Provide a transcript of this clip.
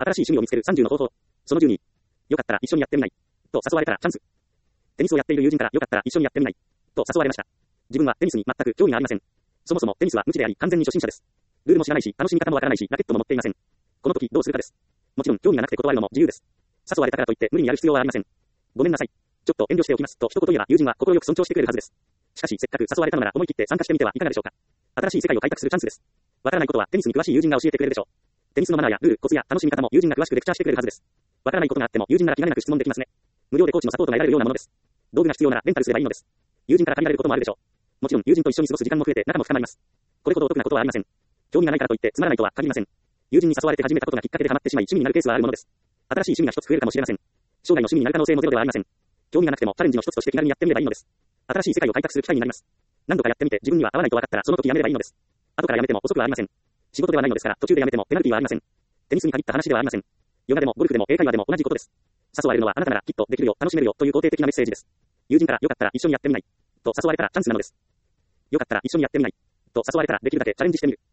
新しい趣味を見つける30の方法。その12。よかったら一緒にやってみない。と誘われたらチャンス。テニスをやっている友人からよかったら一緒にやってみない。と誘われました。自分はテニスに全く興味がありません。そもそもテニスは無知であり完全に初心者です。ルールも知らないし、楽しみ方もわからないし、ラケットも持っていません。この時どうするかです。もちろん興味がなくて断るのも自由です。誘われたからといって無理にやる必要はありません。ごめんなさい。ちょっと遠慮しておきますと一言言えば友人は快く尊重してくれるはずです。しかしせっかく誘われたのなら思い切って参加してみてはいかがでしょうか。新しい世界を開拓するチャンスです。わからないことはテニスに詳しい友人が教えてくれるでしょう。テニスのマナーやルール、コツや楽しみ方も友人が詳しくレクチャーしてくれるはずです。わからないことがあっても友人なら気兼ねなく質問できますね。無料でコーチのサポートが得られるようなものです。道具が必要ならレンタルすればいいのです。友人から借りられることもあるでしょう。もちろん友人と一緒に過ごす時間も増えて仲も深まります。これほどお得なことはありません。興味がないからといってつまらないとは限りません。友人に誘われて始めたことがきっかけでハマってしまい趣味になるケースはあるものです。新しい趣味が一つ増えるかもしれません。将来の趣味になる可能性もゼロではありません。興味がなくてもチャレンジの一つとして気軽にやってみればいいのです。新しい世界を開拓する機会になります。何度かやってみて自分には合わないと分かったらその時やめればいいのです。後からやめても遅くはありません。仕事ではないのですから途中でやめてもペナルティはありません。テニスに限った話ではありません。ヨガでもゴルフでも英会話でも同じことです。誘われるのはあなたならきっとできるよ、楽しめるよという肯定的なメッセージです。友人からよかったら一緒にやってみないと誘われたらチャンスなのです。よかったら一緒にやってみないと誘われたらできるだけチャレンジしてみる。